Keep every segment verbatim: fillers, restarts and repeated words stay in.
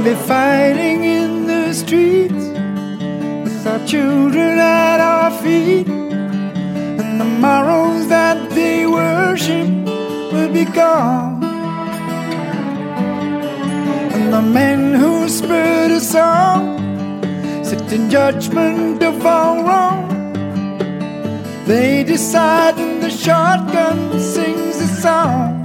be fighting in the streets with our children at our feet, and the morrows that they worship will be gone. And the men who spread a song sit in judgment of all wrong. They decide and the shotgun sings a song.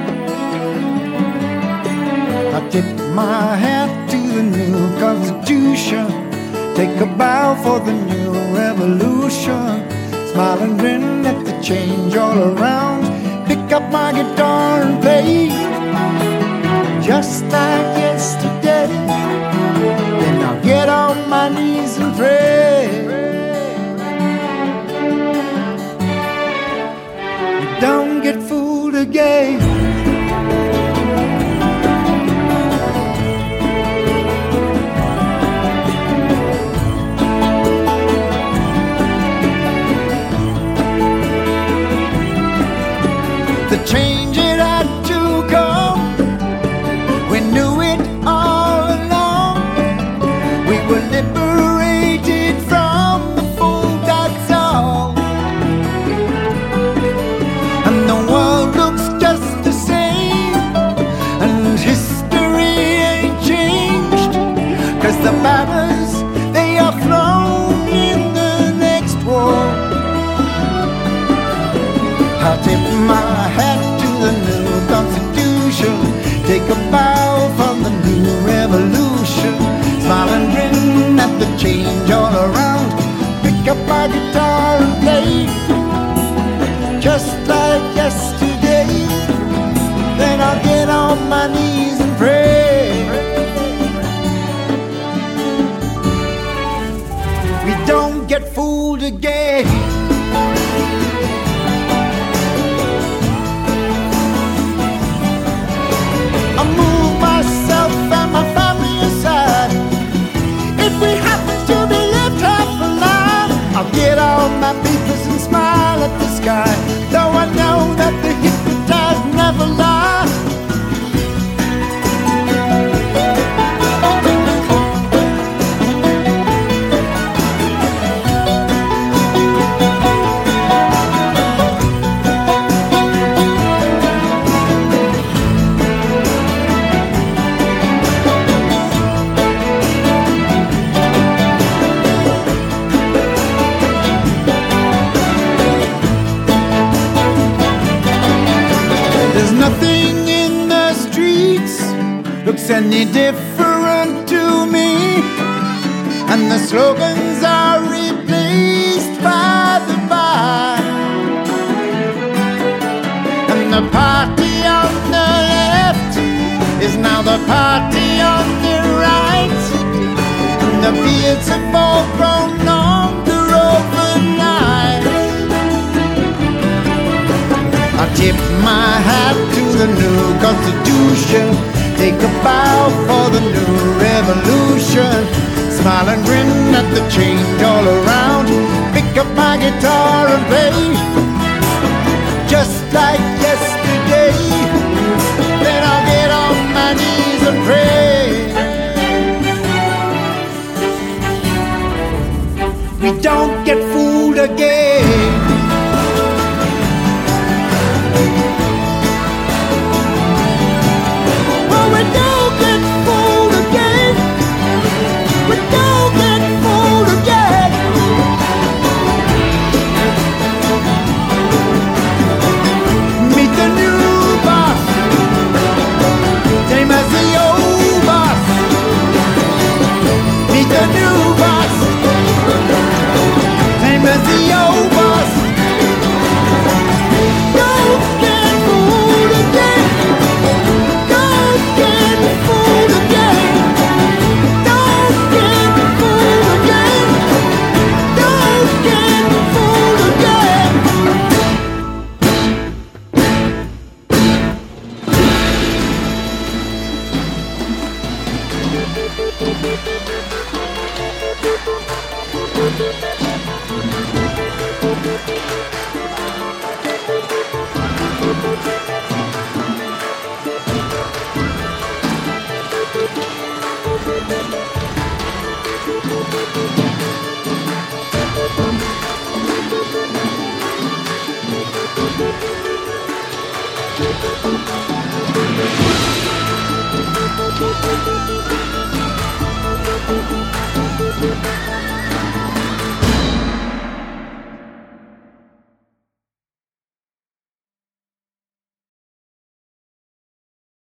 I tip my hat to the new Constitution, take a bow for the new revolution, smile and grin at the change all around, pick up my guitar and play just like yesterday. Then I'll get on my knees and pray. You don't get fooled again. The change it had to come, we knew it all along. We were liberated from the fool, that's all. And the world looks just the same, and history ain't changed, 'cause the banners, they are flown in the next war. I tip my hat to the new Constitution, take a bow from the new revolution, smile and grin at the change all around, pick up my guitar and play just like yesterday. Then I'll get on my knees and pray. We don't get fooled again. I move myself and my family aside. If we happen to be left half alive, I'll get on my papers and smile at the sky, though I know that the hypnotized never lie. There's nothing in the streets looks any different to me, and the slogans are replaced by the bar. And the party on the left is now the party on the right, and the beards have all grown longer overnight. I tip my hat to the new Constitution, take a bow for the new revolution, smile and grin at the change all around, pick up my guitar and play just like yesterday. Then I'll get on my knees and pray. We don't get fooled again. We don't get fooled again. We don't get fooled again. Meet the new boss, same as the old boss. Meet the new boss, same as the old boss. Don't get fooled again. Don't get fooled again. Don't get fooled again. Don't get fooled again. Thank you.